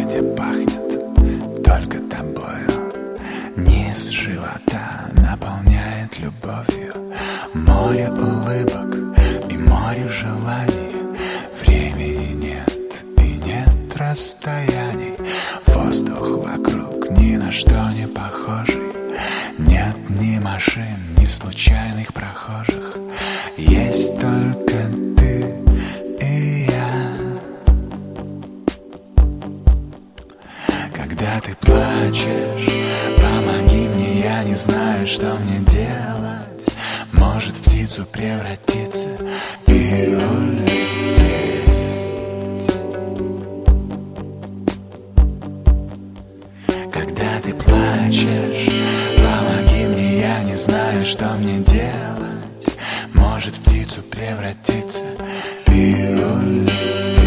городе пахнет только тобою. Низ живота наполняет любовью. Море улыбок и море желаний. Времени нет и нет расстояний. Воздух вокруг ни на что не похожий. Нет ни машин, ни случайных прохожих. Есть только ты и я. Когда ты плачешь, помоги мне, я не знаю, что мне делать. Может в птицу превратиться и улететь. Когда ты плачешь, помоги мне, я не знаю, что мне делать. Может в птицу превратиться и улететь.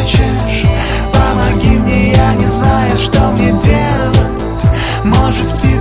Что мне делать? Может в